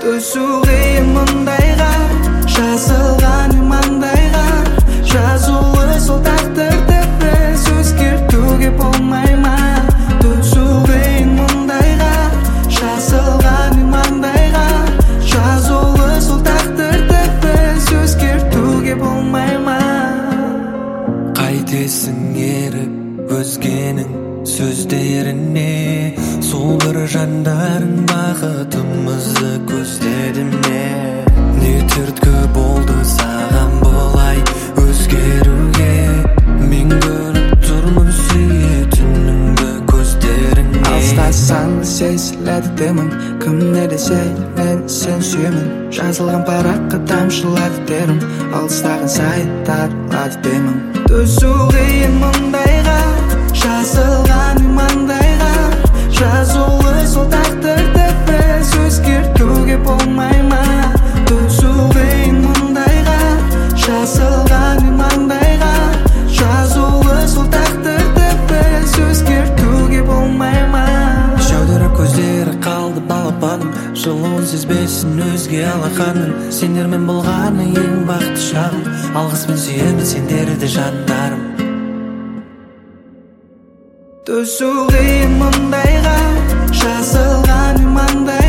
Төзу қиын мұндайға, жазылған маңдайға. Жазулы сол тағдырды біз өзгертуге болмай ма? Төзу қиын мұндайға, жазылған маңдайға. Жазулы сол тағдырды біз өзгертуге болмай ма? Қайтесің еріп өзгенің сөздеріне, сол бір жандарың бақытымызды көздеді ме? Не түрткі болды саған бұлай өзгеруге? Мен көріп тұрмын сүйетініңді көздеріңе. Алыстасаң сезіледі демің, кім не десе мен сен сүйемін. Жазылған параққа тамшылады терім, алыстаған сайын тарылады демің. Төзу қиын мұндайға, жазылған маңдайға. Жазулы сол тағдырды біз өзгертуге болмай ма? Төзу қиын мұндайға, жазылған маңдайға. Жазулы сол тағдырды біз өзгертуге болмай ма? Жаудырап көздері қалды балапаным, жылуын сезбесін өзге алақаным. Сендермен болғаны ең бақытты шағым, алғыспен сүйемін сендерді жандарым. Төзу қиын мұндайға, жазылған маңдайға.